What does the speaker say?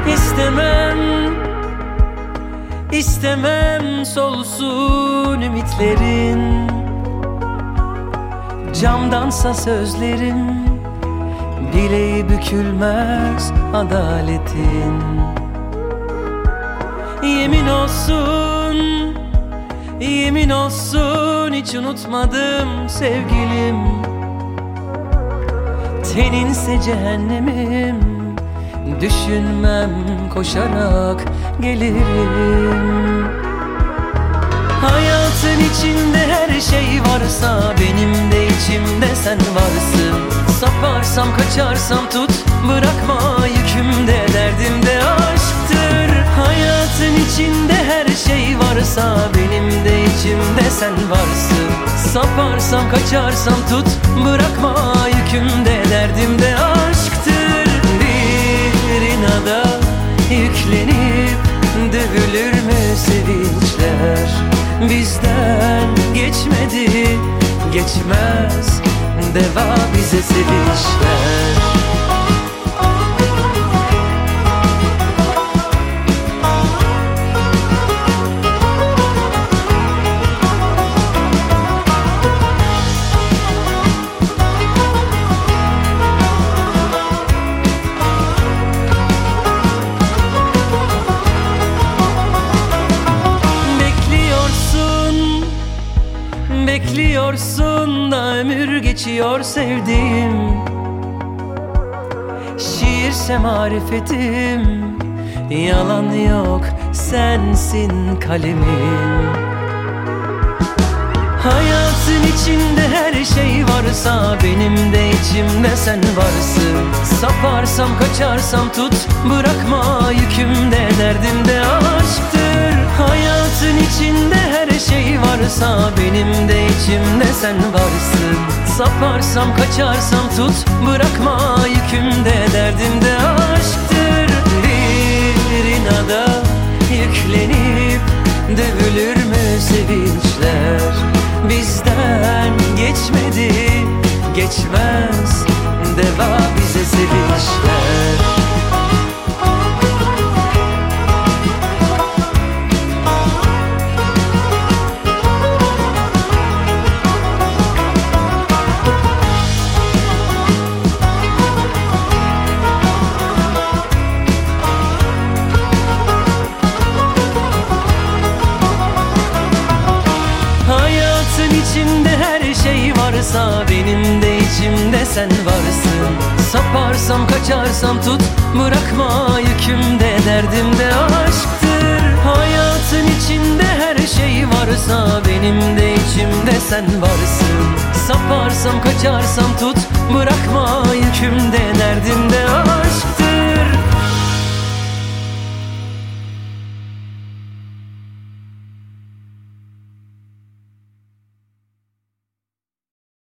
İstemem, istemem solsun ümitlerin. Camdansa sözlerim, bileği bükülmez adaletin. Yemin olsun, yemin olsun hiç unutmadım sevgilim. Teninse cehennemim, düşünmem koşarak gelirim. Hayatın içinde her şey varsa, benim de içimde sen varsın. Saparsam kaçarsam tut, bırakma yükümde, derdimde aşktır. Hayatın içinde her şey varsa, benim de içimde sen varsın. Saparsam kaçarsam tut, bırakma yükümde, derdimde aşktır. Bir inada yüklenip dövülür mü sevinçler? Bizden geçmedi, geçmez, deva bize sevinçler. Bekliyorsun da ömür geçiyor sevdiğim. Şiirse marifetim, yalan yok sensin kalemim. Hayatın içinde her şey varsa, benim de içimde sen varsın. Saparsam kaçarsam tut, bırakma yükümde, derdimde aşktır. Hayatın içinde her şey varsa, benim de içimde sen varsın. Saparsam kaçarsam tut, bırakma yükümde, derdimde aşktır. Bir inada yüklenip dövülür mü sevinçler? Bizden geçmedi, geçmez, deva bize sevinçler. İçimde her şey varsa, benim de içimde sen varsın. Saparsam kaçarsam tut, bırakma yükümde, derdimde aşktır. Hayatın içinde her şey varsa, benim de içimde sen varsın. Saparsam kaçarsam tut, bırakma yükümde, derdimde aşktır.